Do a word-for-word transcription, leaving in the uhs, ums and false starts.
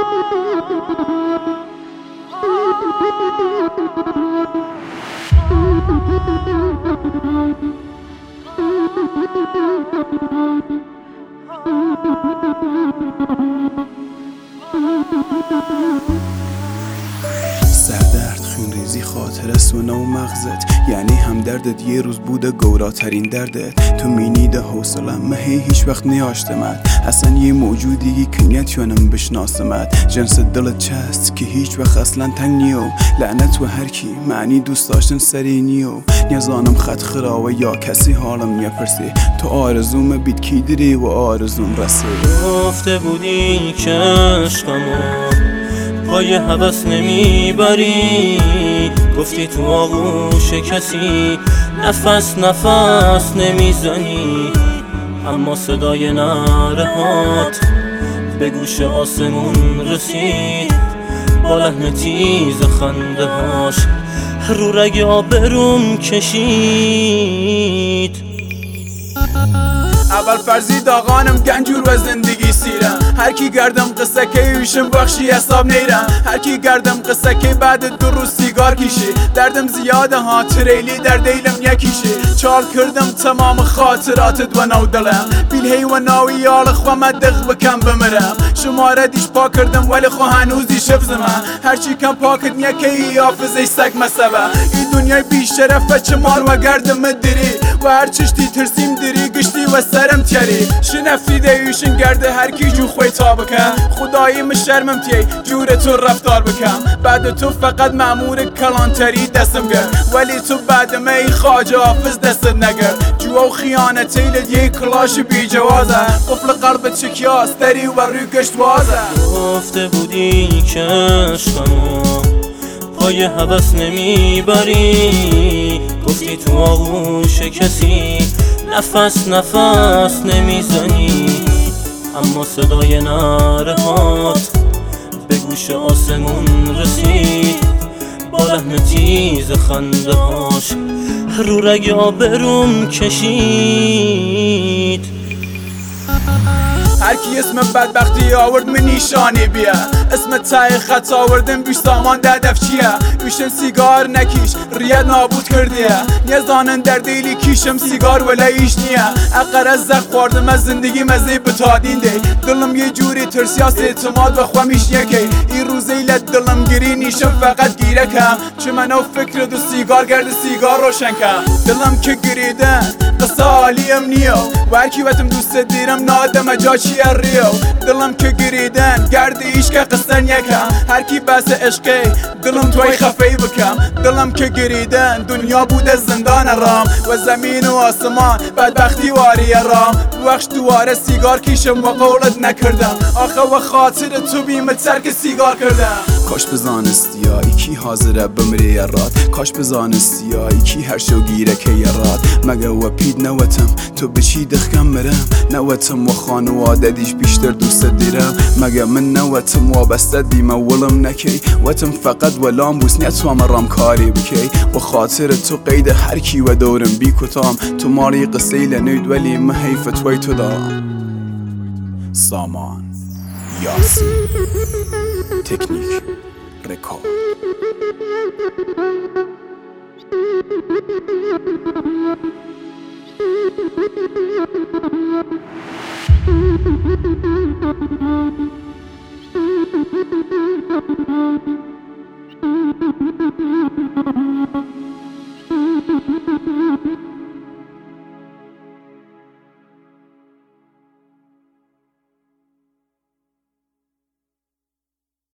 سردرد خونریزی خاطر است و نو مغزت، یعنی همدردت یه روز بوده گوراترین دردت. تو مینیده حوصلم مهی هیچ وقت نیاشتمت، اصلا یه موجودی که نتونم بشناسمت. جنس دلت چست که هیچ وقت اصلا تنگ نیو، لعنت و هر کی معنی دوست داشتن سری نیو. نزانم خط خراوه یا کسی حالم نیپرسی، تو آرزوم بیت کی دری و آرزوم رسی. گفته بودی که عشقمو پای هوس نمیبری، گفتی تو آغوش کسی نفس نفس نمیزنی، اما صدای نرهات به گوش آسمون رسید با لحن تیز خنده هاش رو رگ آبروم کشید. اول فرضی داغانم گنجور و زندگی سیرم، هر کی گردم قصه که ایشم بخشی حساب نیرم، هر کی گردم قصه که بعد دو روز سیگار کشی. دردم زیاده ها تریلی در دیلم یکیشی، چال کردم تمام خاطراتت و نو دلم، بیل هی و ناوی یال خوام دغ بکم بمرم. شماره دیش پا کردم ولی خو هنوزی شبزمم، هرچی کم پاکت نیکی حافظه سگ مسبه. این دنیای بی شرفه چمار و گردم دری و هر چشتی ترسیم دری گشتی و سرم تیری. شنفتی دیوشن گرده هر کی جو خوی تا بکن، خدایی مشرمم تی جور تو رفتار بکن. بعد تو فقط مامور کلانتری دستم گرد، ولی تو بعد می خواجه حافظ دستت نگرد. جو و خیانتی لد یه کلاش بی جوازه، قفل قلبت شکیاست دری و روی گشت وازه. گفته بودی که عشقمو پای هوس نمیبری، گفتی تو آغوش کسی نفس نفس نمیزنی، اما صدای نرهات به گوش آسمون رسید با لحن تیز خنده هاش رو رگ آبروم کشید. هر کی اسم بدبختی آورد من نیشانی بیا، اسم تای خط آوردم بیش سامان ددف چیه. بیشم سیگار نکیش ریاد نابود کردیه، نزانن در دیلی کیشم سیگار ولی ایش نیه. اقر از زخ خوردم از زندگی مزه بتادین دی، دلم یه جوری ترسیاس اعتماد و خوامیش یکی. این روزی لد دلم گیری نیشم فقط گیره کم، چه منو فکر دو سیگار گرد سیگار روشن کم. دلم که گریدن قصه عالیم نیو و هرکی وقتم دوست دیرم نادم جا چی ریو. دلم که گریدن گردی ایش که قصن یکم، هر کی بس عشقی دلم توی خفی بکم. دلم که گریدن دنیا بوده زندان رام و زمین و آسمان بدبختی واری رام. بخش دواره سیگار کیشم و قولت نکردم، آخه و خاطر تو بیم ترک سیگار کردم. کاش بزانستی ای کی حاضره بمری یارات، کاش بزانستی ای کی هر شو گیره که یارات. مگه و پید نوتم تو بچی دخکم مرم، نوتم و خانواده دیش بیشتر دوست دیرم. مگه من نوتم وابسته دیم ولم نکی، وتم فقط ولام بوس نتوام رام کاری بکی. و خاطر تو قید هر کی و دورم بی کتام، تو ماری قصه لنید ولی محیف توی تو دام. سامان یاسین تکنیک رکورد. Thank you.